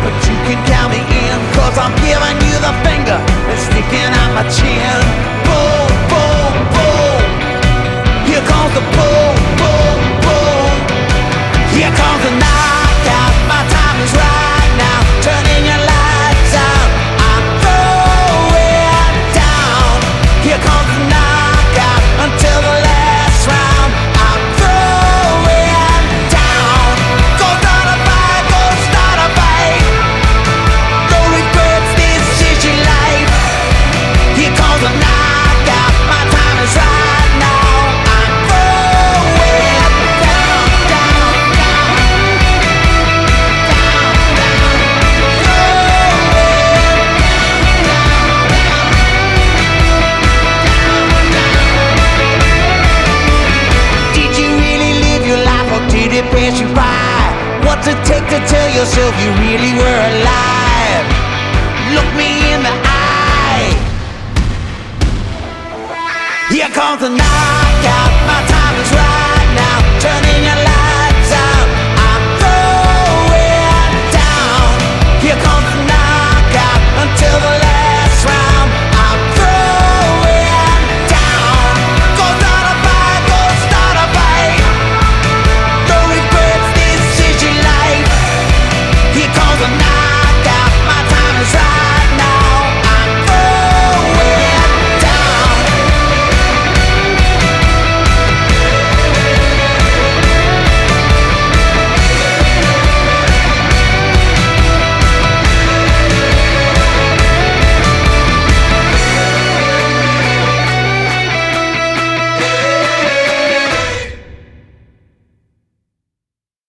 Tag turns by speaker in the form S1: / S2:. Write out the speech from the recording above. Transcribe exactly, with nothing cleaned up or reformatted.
S1: but you can count me in, cause I'm giving you the finger and sticking out my chin. Boom, boom, boom. Here comes the boom, boom, boom. Here comes the knockout. My time is right now. Turning your lights out. I'm throwing down. Here comes the knockout until the last round. I'm throwing down. Go start a fight, go start a fight. No regrets, this is your life. Here comes the knockout. My time is right now. I'm throwing down, down, down, down, down, Did you really live your life or did it pass you by? What's it take to tell yourself you really were alive? Look me in the eye. Here comes the knockout. My time is right now. Turning your lights out. I'm throwing down. Here comes the knockout until the last round. I'm throwing down. Go start a fight, go start a fight. No regrets, this is your life. Here comes the knockout.